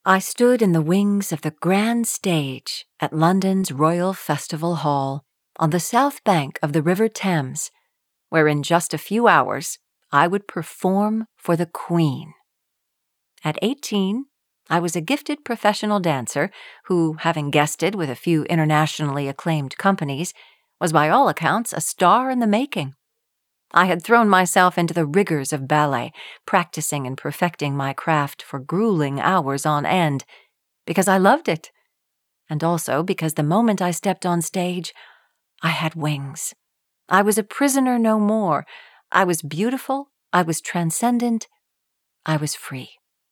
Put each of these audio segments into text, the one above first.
I stood in the wings of the grand stage at London's Royal Festival Hall on the south bank of the River Thames, where in just a few hours I would perform for the Queen. At 18, I was a gifted professional dancer who, having guested with a few internationally acclaimed companies, was by all accounts a star in the making. I had thrown myself into the rigors of ballet, practicing and perfecting my craft for grueling hours on end, because I loved it, and also because the moment I stepped on stage, I had wings. I was a prisoner no more. I was beautiful, I was transcendent, I was free.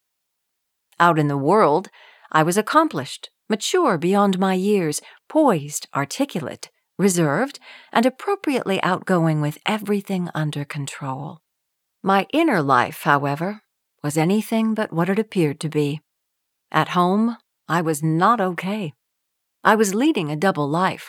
Out in the world, I was accomplished, mature beyond my years, poised, articulate, reserved, and appropriately outgoing with everything under control. My inner life, however, was anything but what it appeared to be. At home, I was not okay. I was leading a double life.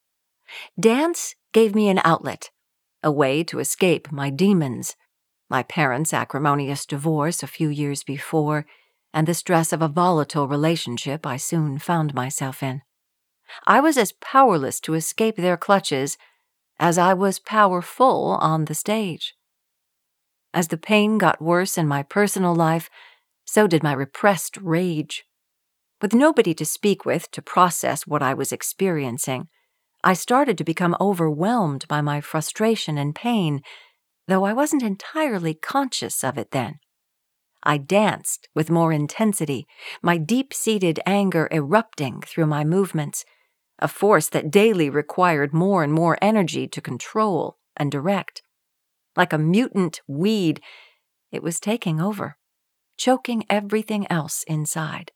Dance gave me an outlet, a way to escape my demons, my parents' acrimonious divorce a few years before, and the stress of a volatile relationship I soon found myself in. I was as powerless to escape their clutches as I was powerful on the stage. As the pain got worse in my personal life, so did my repressed rage. With nobody to speak with to process what I was experiencing, I started to become overwhelmed by my frustration and pain, though I wasn't entirely conscious of it then. I danced with more intensity, my deep-seated anger erupting through my movements, a force that daily required more and more energy to control and direct. Like a mutant weed, it was taking over, choking everything else inside.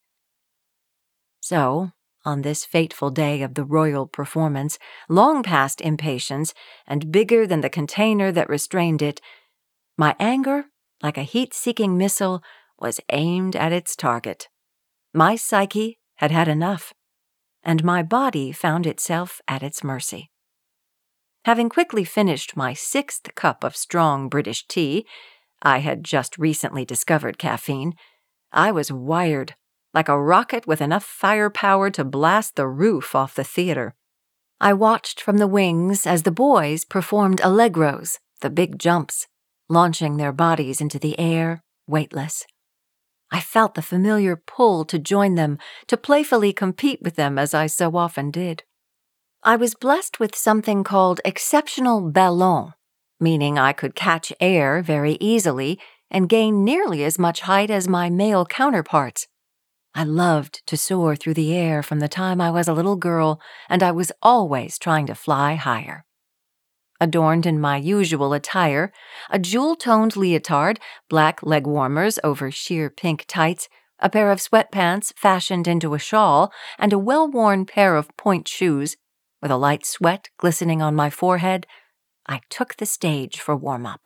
So, on this fateful day of the royal performance, long past impatience and bigger than the container that restrained it, my anger, like a heat-seeking missile, was aimed at its target. My psyche had had enough, and my body found itself at its mercy. Having quickly finished my 6th cup of strong British tea, I had just recently discovered caffeine, I was wired, like a rocket with enough firepower to blast the roof off the theater. I watched from the wings as the boys performed allegros, the big jumps, launching their bodies into the air, weightless. I felt the familiar pull to join them, to playfully compete with them as I so often did. I was blessed with something called exceptional ballon, meaning I could catch air very easily and gain nearly as much height as my male counterparts. I loved to soar through the air from the time I was a little girl, and I was always trying to fly higher. Adorned in my usual attire, a jewel-toned leotard, black leg warmers over sheer pink tights, a pair of sweatpants fashioned into a shawl, and a well-worn pair of point shoes, with a light sweat glistening on my forehead, I took the stage for warm-up.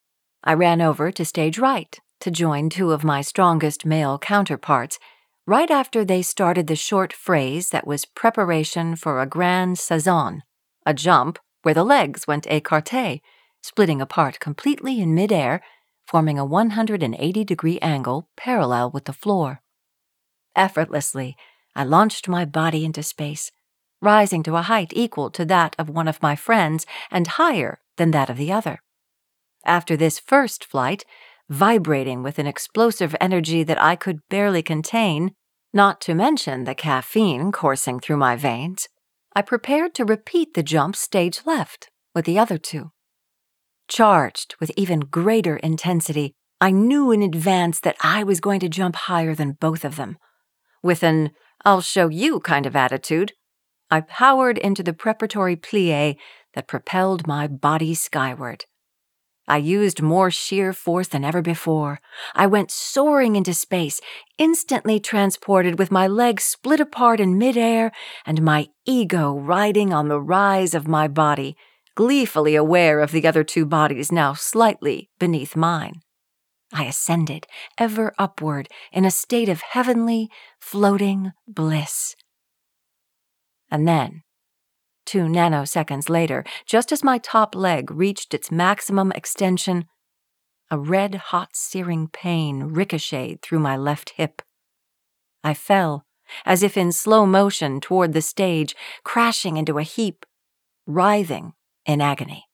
I ran over to stage right to join 2 of my strongest male counterparts, right after they started the short phrase that was preparation for a grand saison, a jump where the legs went écarté, splitting apart completely in midair, forming a 180-degree angle parallel with the floor. Effortlessly, I launched my body into space, rising to a height equal to that of one of my friends and higher than that of the other. After this first flight, vibrating with an explosive energy that I could barely contain, not to mention the caffeine coursing through my veins, I prepared to repeat the jump stage left with the other 2. Charged with even greater intensity, I knew in advance that I was going to jump higher than both of them. With an "I'll show you" kind of attitude, I powered into the preparatory plie that propelled my body skyward. I used more sheer force than ever before. I went soaring into space, instantly transported with my legs split apart in midair and my ego riding on the rise of my body, gleefully aware of the other 2 bodies now slightly beneath mine. I ascended, ever upward, in a state of heavenly, floating bliss. And then, 2 nanoseconds later, just as my top leg reached its maximum extension, a red-hot searing pain ricocheted through my left hip. I fell, as if in slow motion toward the stage, crashing into a heap, writhing in agony.